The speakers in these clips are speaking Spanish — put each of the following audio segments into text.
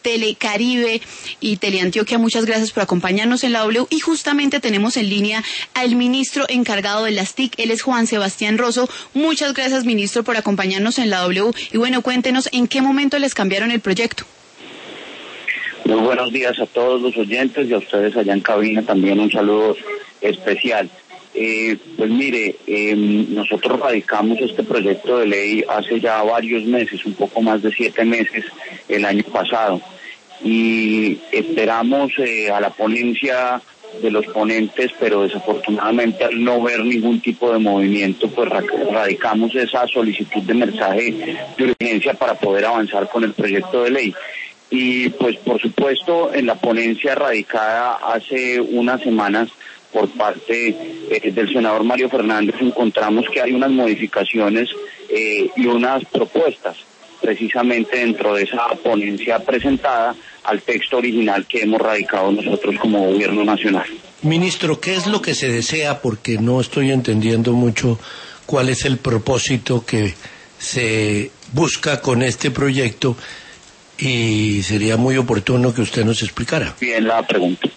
Telecaribe y Teleantioquia, muchas gracias por acompañarnos en la W. Y justamente tenemos en línea al ministro encargado de las TIC, él es Juan Sebastián Rosso. Muchas gracias, ministro, por acompañarnos en la W. Y bueno, cuéntenos en qué momento les cambiaron el proyecto. Muy buenos días a todos los oyentes y a ustedes allá en cabina también un saludo especial. Pues mire, nosotros radicamos este proyecto de ley hace ya varios meses, un poco más de 7 meses, el año pasado, y esperamos a la ponencia de los ponentes, pero desafortunadamente al no ver ningún tipo de movimiento, pues radicamos esa solicitud de mensaje de urgencia para poder avanzar con el proyecto de ley. Y pues por supuesto en la ponencia radicada hace unas semanas por parte del senador Mario Fernández encontramos que hay unas modificaciones y unas propuestas precisamente dentro de esa ponencia presentada al texto original que hemos radicado nosotros como Gobierno Nacional. Ministro, ¿qué es lo que se desea? Porque no estoy entendiendo mucho cuál es el propósito que se busca con este proyecto. Y sería muy oportuno que usted nos explicara. Bien, la pregunta.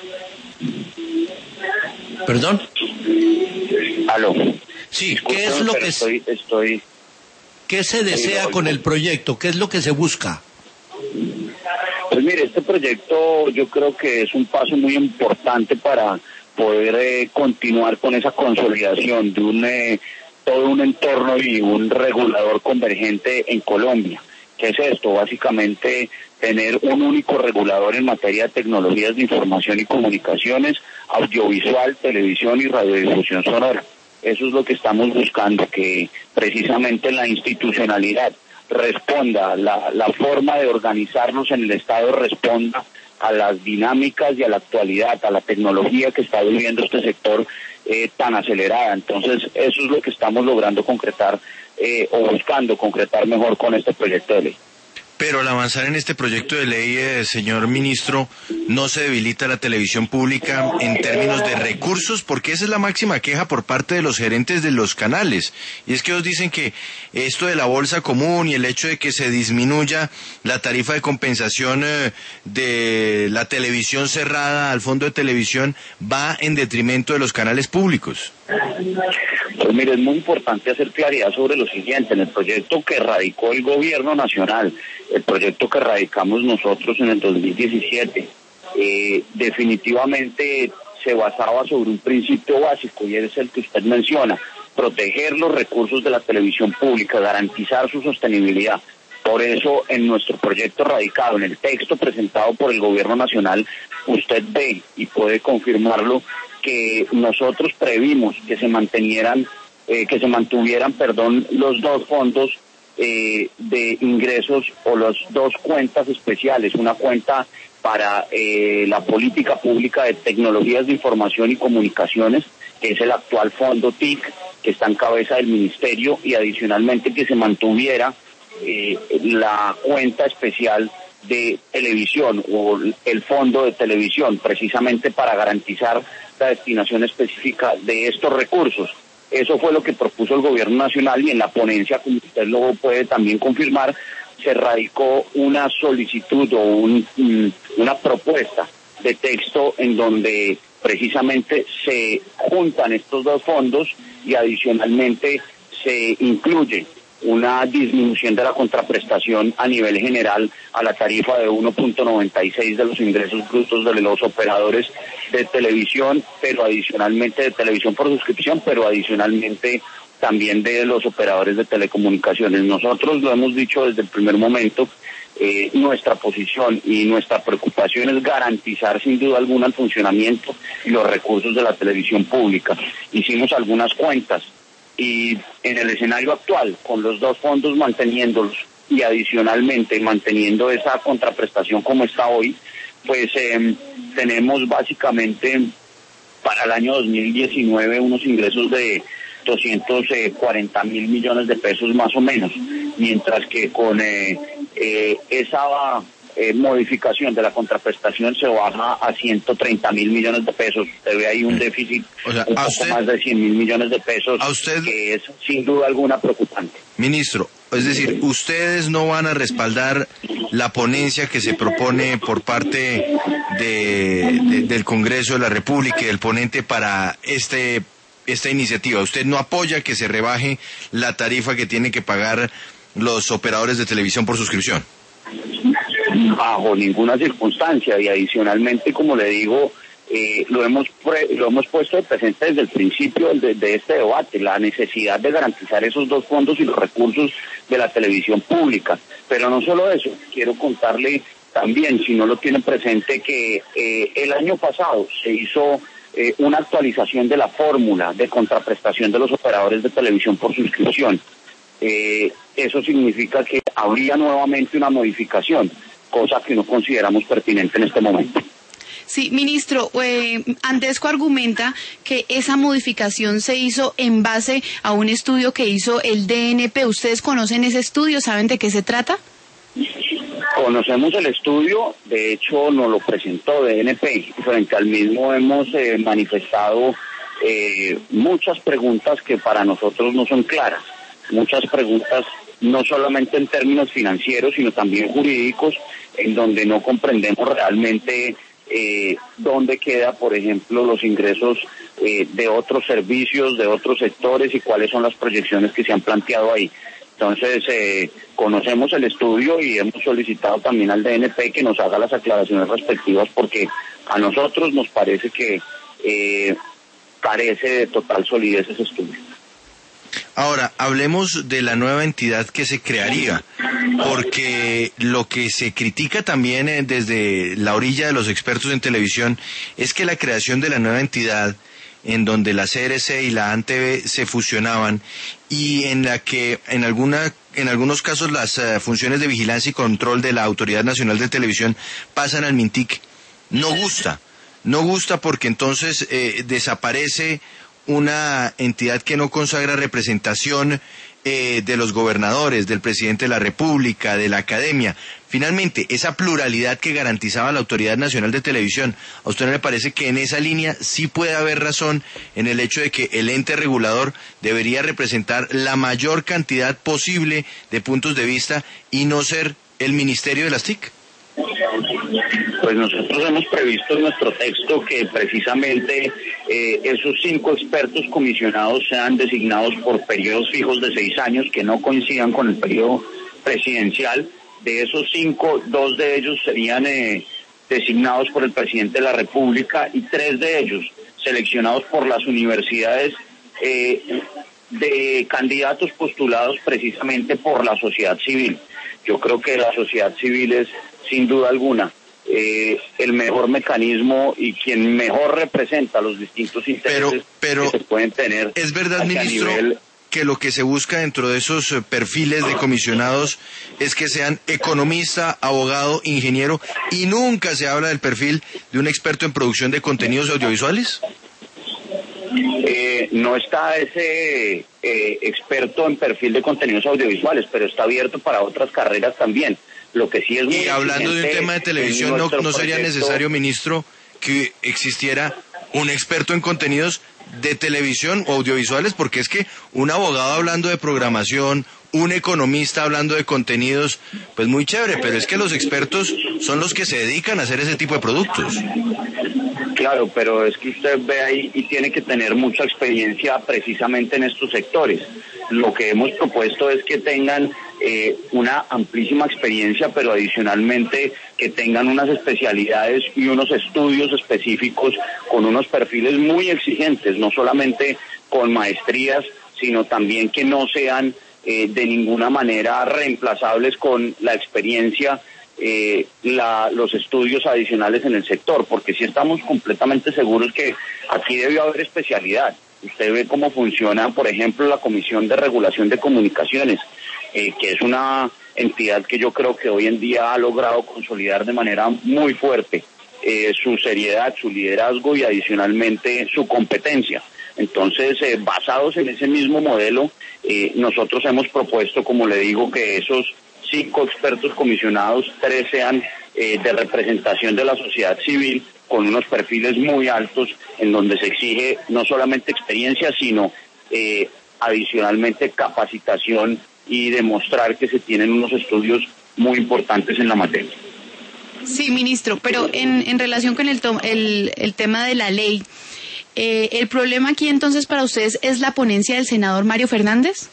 ¿Perdón? Aló. Sí, ¿qué es lo que ¿qué se desea con el proyecto? ¿Qué es lo que se busca? Pues mire, este proyecto yo creo que es un paso muy importante para poder continuar con esa consolidación de todo un entorno y un regulador convergente en Colombia. ¿Qué es esto? Básicamente tener un único regulador en materia de tecnologías de información y comunicaciones, audiovisual, televisión y radiodifusión sonora. Eso es lo que estamos buscando, que precisamente la institucionalidad responda, la forma de organizarnos en el Estado responda a las dinámicas y a la actualidad, a la tecnología que está viviendo este sector tan acelerada. Entonces, eso es lo que estamos logrando concretar o buscando concretar mejor con este proyecto de ley. Pero al avanzar en este proyecto de ley, señor ministro, ¿no se debilita la televisión pública en términos de recursos? Porque esa es la máxima queja por parte de los gerentes de los canales. Y es que ellos dicen que esto de la bolsa común y el hecho de que se disminuya la tarifa de compensación de la televisión cerrada al fondo de televisión va en detrimento de los canales públicos. Pues mire, es muy importante hacer claridad sobre lo siguiente. En el proyecto que radicó el Gobierno Nacional, el proyecto que radicamos nosotros en el 2017, definitivamente se basaba sobre un principio básico y es el que usted menciona: proteger los recursos de la televisión pública, garantizar su sostenibilidad. Por eso, en nuestro proyecto radicado, en el texto presentado por el Gobierno Nacional, usted ve y puede confirmarlo que nosotros previmos que se mantuvieran los dos fondos de ingresos o las dos cuentas especiales, una cuenta para la política pública de tecnologías de información y comunicaciones, que es el actual fondo TIC, que está en cabeza del ministerio, y adicionalmente que se mantuviera la cuenta especial de televisión o el fondo de televisión, precisamente para garantizar la destinación específica de estos recursos. Eso fue lo que propuso el Gobierno Nacional, y en la ponencia, como usted lo puede también confirmar, se radicó una solicitud o una propuesta de texto en donde precisamente se juntan estos dos fondos y adicionalmente se incluye una disminución de la contraprestación a nivel general a la tarifa de 1.96 de los ingresos brutos de los operadores de televisión, pero adicionalmente de televisión por suscripción, pero adicionalmente también de los operadores de telecomunicaciones. Nosotros lo hemos dicho desde el primer momento, nuestra posición y nuestra preocupación es garantizar sin duda alguna el funcionamiento y los recursos de la televisión pública. Hicimos algunas cuentas y en el escenario actual, con los dos fondos manteniéndolos y adicionalmente manteniendo esa contraprestación como está hoy, pues tenemos básicamente para el año 2019 unos ingresos de 240 mil millones de pesos más o menos, mientras que con esa modificación de la contraprestación se baja a 130 mil millones de pesos. Usted ve ahí un déficit un poco más de 100 mil millones de pesos, que es sin duda alguna preocupante. Ministro, es decir, ustedes no van a respaldar la ponencia que se propone por parte del Congreso de la República y del ponente para esta iniciativa. Usted no apoya que se rebaje la tarifa que tienen que pagar los operadores de televisión por suscripción. Bajo ninguna circunstancia, y adicionalmente, como le digo, lo hemos puesto de presente desde el principio de este debate, la necesidad de garantizar esos dos fondos y los recursos de la televisión pública. Pero no solo eso, quiero contarle también, si no lo tienen presente, que el año pasado se hizo una actualización de la fórmula de contraprestación de los operadores de televisión por suscripción. Eso significa que habría nuevamente una modificación, cosa que no consideramos pertinente en este momento. Sí, ministro, Andesco argumenta que esa modificación se hizo en base a un estudio que hizo el DNP. ¿Ustedes conocen ese estudio? ¿Saben de qué se trata? Conocemos el estudio, de hecho nos lo presentó DNP. Frente al mismo hemos manifestado muchas preguntas que para nosotros no son claras. Muchas preguntas no solamente en términos financieros, sino también jurídicos, en donde no comprendemos realmente dónde queda, por ejemplo, los ingresos de otros servicios, de otros sectores y cuáles son las proyecciones que se han planteado ahí. Entonces, conocemos el estudio y hemos solicitado también al DNP que nos haga las aclaraciones respectivas, porque a nosotros nos parece que carece de total solidez ese estudio. Ahora, hablemos de la nueva entidad que se crearía, porque lo que se critica también desde la orilla de los expertos en televisión es que la creación de la nueva entidad, en donde la CRC y la ANTV se fusionaban y en la que en algunos casos las funciones de vigilancia y control de la Autoridad Nacional de Televisión pasan al MINTIC, no gusta porque entonces desaparece una entidad que no consagra representación de los gobernadores, del presidente de la República, de la academia. Finalmente, esa pluralidad que garantizaba la Autoridad Nacional de Televisión, ¿a usted no le parece que en esa línea sí puede haber razón en el hecho de que el ente regulador debería representar la mayor cantidad posible de puntos de vista y no ser el Ministerio de las TIC? Pues nosotros hemos previsto en nuestro texto que precisamente esos 5 expertos comisionados sean designados por periodos fijos de 6 años que no coincidan con el periodo presidencial. De esos 5, 2 de ellos serían designados por el presidente de la República y 3 de ellos seleccionados por las universidades de candidatos postulados precisamente por la sociedad civil. Yo creo que la sociedad civil es, sin duda alguna, el mejor mecanismo y quien mejor representa los distintos intereses que se pueden tener. ¿Es verdad, ministro, que lo que se busca dentro de esos perfiles de comisionados es que sean economista, abogado, ingeniero, y nunca se habla del perfil de un experto en producción de contenidos audiovisuales? No está ese experto en perfil de contenidos audiovisuales, pero está abierto para otras carreras también. Lo que sí es muy y hablando de un tema de televisión, ¿no sería necesario, ministro, que existiera un experto en contenidos de televisión o audiovisuales? Porque es que un abogado hablando de programación, un economista hablando de contenidos, pues muy chévere, pero es que los expertos son los que se dedican a hacer ese tipo de productos. Claro, pero es que usted ve ahí y tiene que tener mucha experiencia precisamente en estos sectores. Lo que hemos propuesto es que tengan una amplísima experiencia, pero adicionalmente que tengan unas especialidades y unos estudios específicos con unos perfiles muy exigentes, no solamente con maestrías, sino también que no sean de ninguna manera reemplazables con la experiencia, los estudios adicionales en el sector, porque sí estamos completamente seguros que aquí debe haber especialidad. Usted ve cómo funciona, por ejemplo, la Comisión de Regulación de Comunicaciones, que es una entidad que yo creo que hoy en día ha logrado consolidar de manera muy fuerte su seriedad, su liderazgo y adicionalmente su competencia. Entonces, basados en ese mismo modelo, nosotros hemos propuesto, como le digo, que esos 5 expertos comisionados, 3 sean de representación de la sociedad civil, con unos perfiles muy altos, en donde se exige no solamente experiencia, sino adicionalmente capacitación y demostrar que se tienen unos estudios muy importantes en la materia. Sí, ministro, pero en relación con el tema de la ley, ¿el problema aquí entonces para ustedes es la ponencia del senador Mario Fernández?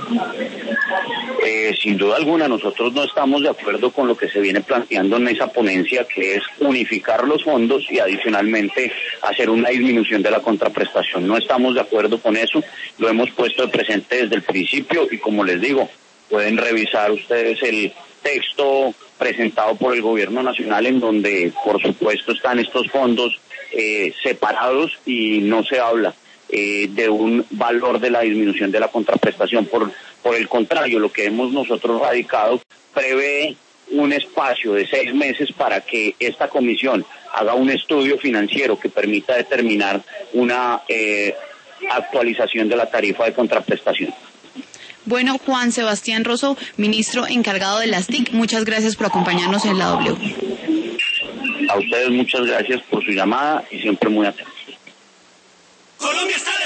Sin duda alguna, nosotros no estamos de acuerdo con lo que se viene planteando en esa ponencia, que es unificar los fondos y adicionalmente hacer una disminución de la contraprestación. No estamos de acuerdo con eso, lo hemos puesto de presente desde el principio y como les digo, pueden revisar ustedes el texto presentado por el Gobierno Nacional en donde por supuesto están estos fondos separados y no se habla de un valor de la disminución de la contraprestación. Por el contrario, lo que hemos nosotros radicado prevé un espacio de 6 meses para que esta comisión haga un estudio financiero que permita determinar una actualización de la tarifa de contraprestación. Bueno, Juan Sebastián Rosso, ministro encargado de las TIC, muchas gracias por acompañarnos en la W. A ustedes muchas gracias por su llamada y siempre muy atentos.